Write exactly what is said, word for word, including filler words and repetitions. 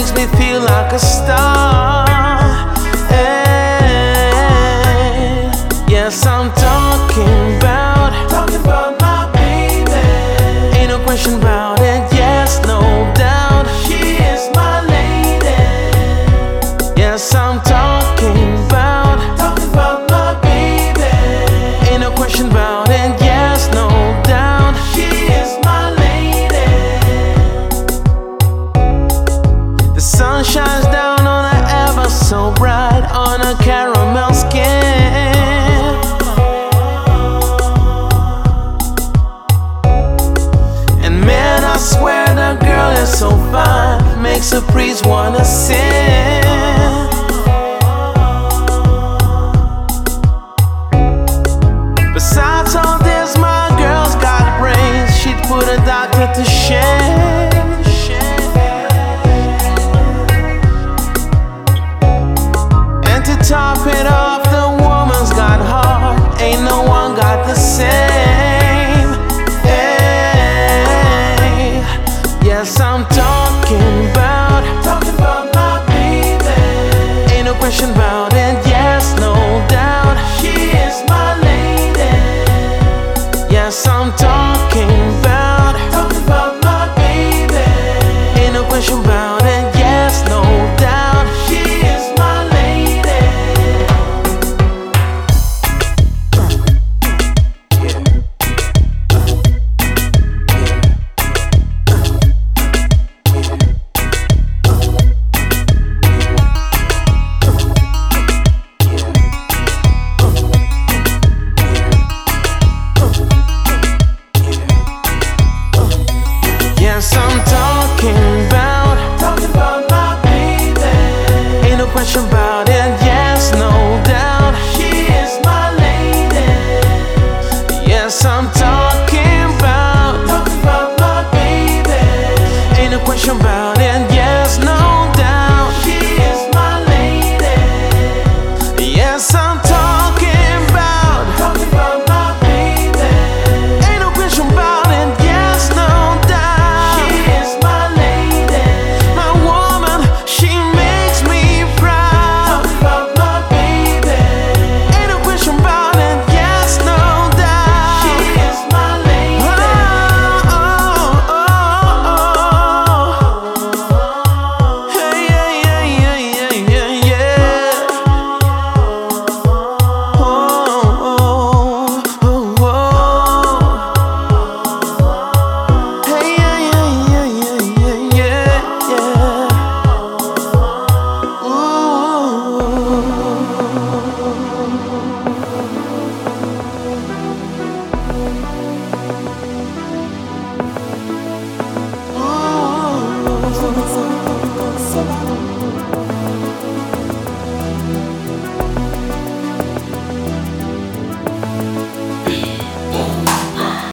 makes me feel like a star. Hey, yes, I'm talking about, Talking about my baby. ain't no question about it, yes, no doubt. She is my lady. Yes, I'm talking about, Talking about my baby. ain't no question about it, yes, no doubt. She is my lady. The sun shines down on her ever so bright, on her caramel skin. And man, I swear the girl is so fine, makes a priest wanna sin.